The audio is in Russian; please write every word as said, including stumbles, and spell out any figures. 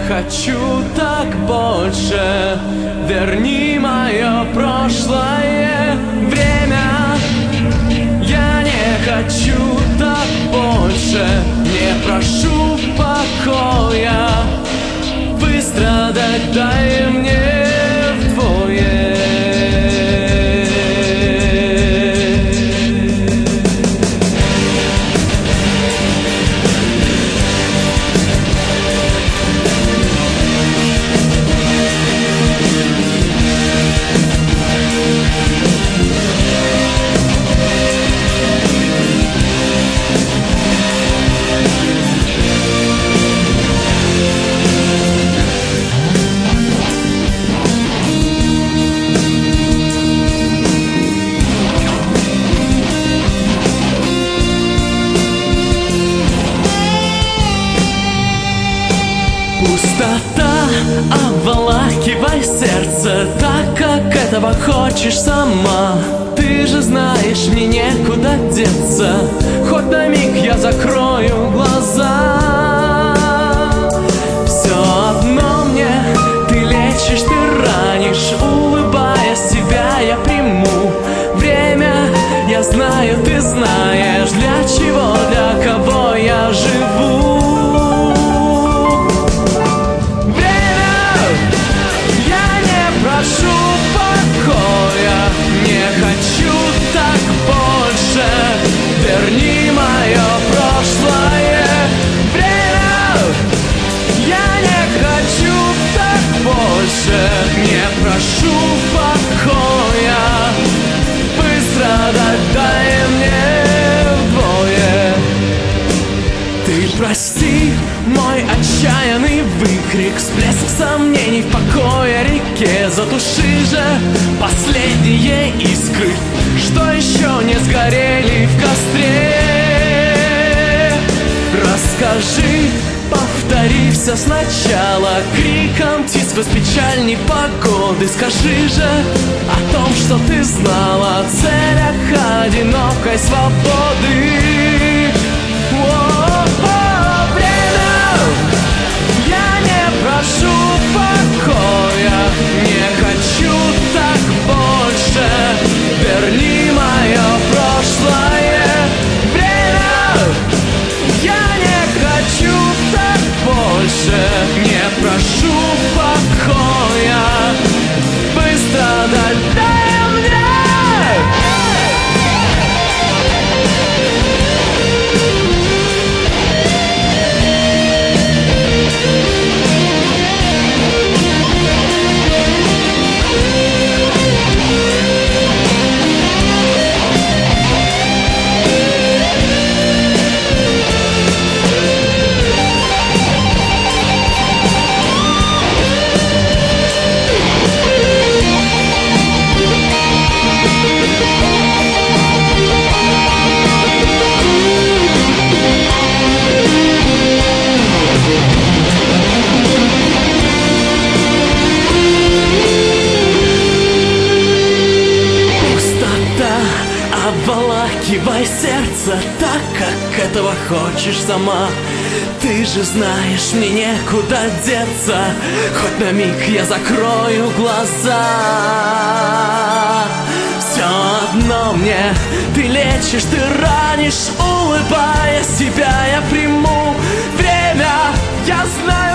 хочу так больше. Верни мое прошлое время. Я не хочу так больше. Не прошу покоя. Выстрадать дай мне вдвое. Пустота, обволакивай сердце так, как этого хочешь сама. Ты же знаешь, мне некуда деться. Хоть на миг я закрою глаза. Все одно мне, ты лечишь, ты ранишь. Улыбаясь, себя я приму. Время, я знаю, ты знаешь, для чего, для кого я живу. Прошу покоя, не хочу так больше. Верни мое прошлое время. Я не хочу так больше. Не прошу покоя. Быстро дай мне вдвое. Ты прости мой отчаянный выкрик, всплеск сомнений в покое реке. Затуши же последние искры, что еще не сгорели в костре. Расскажи, повтори все сначала, криком птиц сквозь печаль непогоды. Скажи же о том, что ты знала, о целях одинокой свободы. Прошу покоя, не хочу так больше. Верни мое прошлое время. Я не хочу так больше. Не прошу покоя. Быстро дай мне. Обволакивай сердце так, как этого хочешь сама. Ты же знаешь, мне некуда деться. Хоть на миг я закрою глаза. Все одно мне, ты лечишь, ты ранишь. Улыбаясь, себя я приму. Время, я знаю.